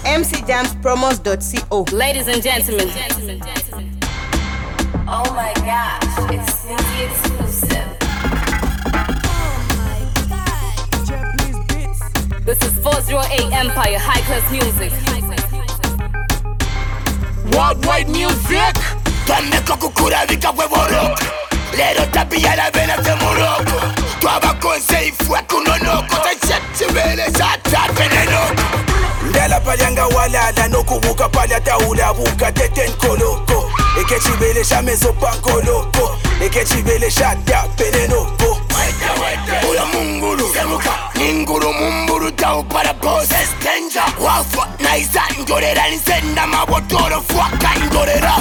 mcjamspromos.co. Ladies and gentlemen. Oh my gosh, it's Sneaky exclusive. This is 408 Empire High Class Music. Worldwide music. Tameko kukura vika weborok. Lero tapia la vena de moroko. Tuaba conseil fue kunonoko. Tachachibele chata venenoko. Ndela palianga walala nokubuka palya taula buka teten koloko. Ekechibele shamezo pankoloko. Ekechibele shata venenoko. Ula munguru semuka. Ninguru mumburu tau para boss danger. Wafa naisa njorera nisenda mabotoro fuaka njorera.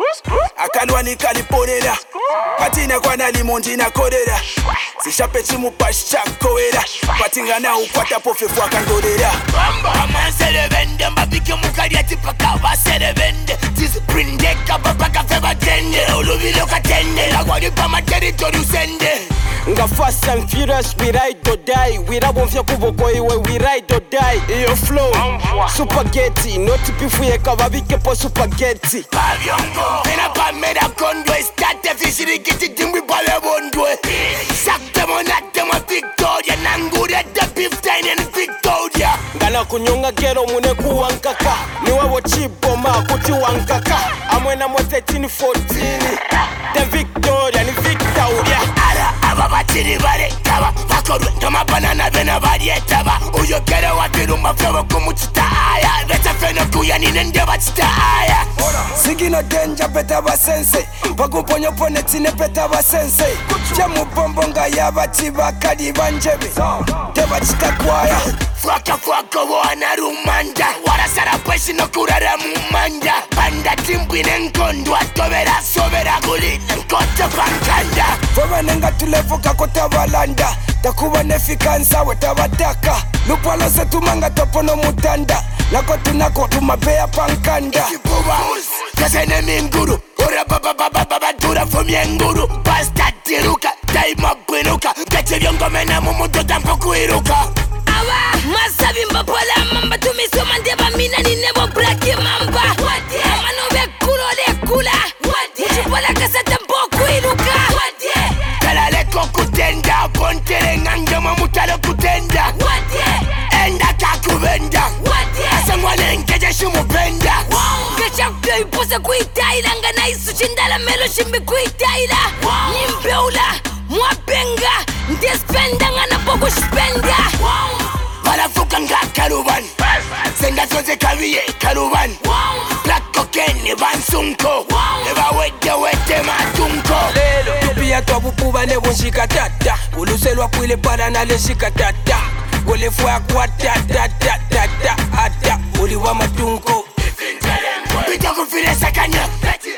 Akalwa nikaliponera patina kwana limondi na korera sishape chimu pasha koera patinga na ukwata pofefu akandorera amansele vende mbabike mukalia tipaka vasele vende tisprindeka babaka feba tende uluvile ukatende lagwalipa materitori usende Nga fast and furious, we ride or die. We rap on kuboko iwe, we ride or die. Iyo flow, spaghetti. Not pifuye kababike po spaghetti. Paviongo, pena pa meda kondwe. State fishirikiti timbi pale bondwe. Sakte monate mwa Victoria. Nangure de 15 in Victoria. Ngana kunyonga gero mune kuwankaka. Niwe wo chipo ma kuti wankaka. Amwena mo 13, 14. The Victoria, ni Victoria. Batiri bare taba bakorwe ndoma banana bena bari taba uyo kere watiruma febo kumuchita aya beta feno kuya ninende bachita aya sigino danger beta basense bakuponyo ponetine beta basense chemu bombonga ya bachiba kadi banjebe te bachita kwaya fuaka wana rumanda warasara peshi no kurara mumanda banda timbine nkondwa tobera sobera guli nkote bankanda foba nenga tulevuka kotabalanda takuba nefikansa wetabataka lupalo setumanga topono mutanda nako tunako tumabea pankanda kasene minguru ora baba tura fomyenguru basta tiruka daima bwinuka kachivyongomena mumuto tampoku iruka Awa, masabi mbapola mamba tumisoma ndeba mina ni nebo braki mamba Amano be kulo de kula Uchipola kasata mboku inuka Kalale kutenda pontere ngangama mutalo kutenda Enda kakubenda Asangwane nkeje shumupenda Kecha kuyo iposa kuitaila Ngana isu chindala melo shimbi kuitaila Nimbeula, mwapenga Ndespenda ngana poku shpenda Balafuka nga karuban Senga zoze kawiye karuban Black cocaine bansunko Eba wete matunko Tupia twabupuba nebo shikatata Uluselwa pwile para na le shikatata Gole fwa kwa tata Ata uliwa matunko Pita kufile sakanya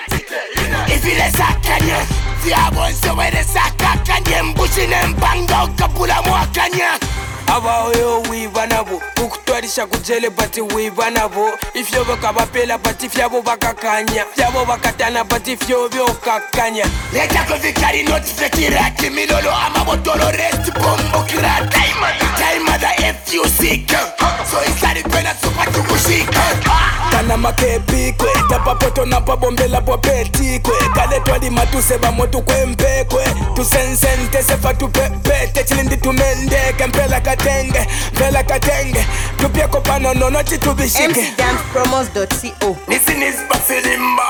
Ifile sakanya Fiabonso wede sakakanye Mbushine mpango kapula mwakanya Abaoyo wibanabo ukutwarisha kujele bati wibanabo ifyo bakabapela bati fyabo bakakanya fyabo bakatana bati fyo byokakanya leta kuvikari not fekirati milolo amabotolo rest bombo kira time da if you sick so isari pena super tukushika kana makepi kwe tapapoto na pabombela popetikwe kaletwa di matuse ba motu kwempekwe tusensente sefa tupepete chilindi tumende kempela katenge vela katenge tupia kopano nono chitubishike mcjamspromos.co. Listen is basilimba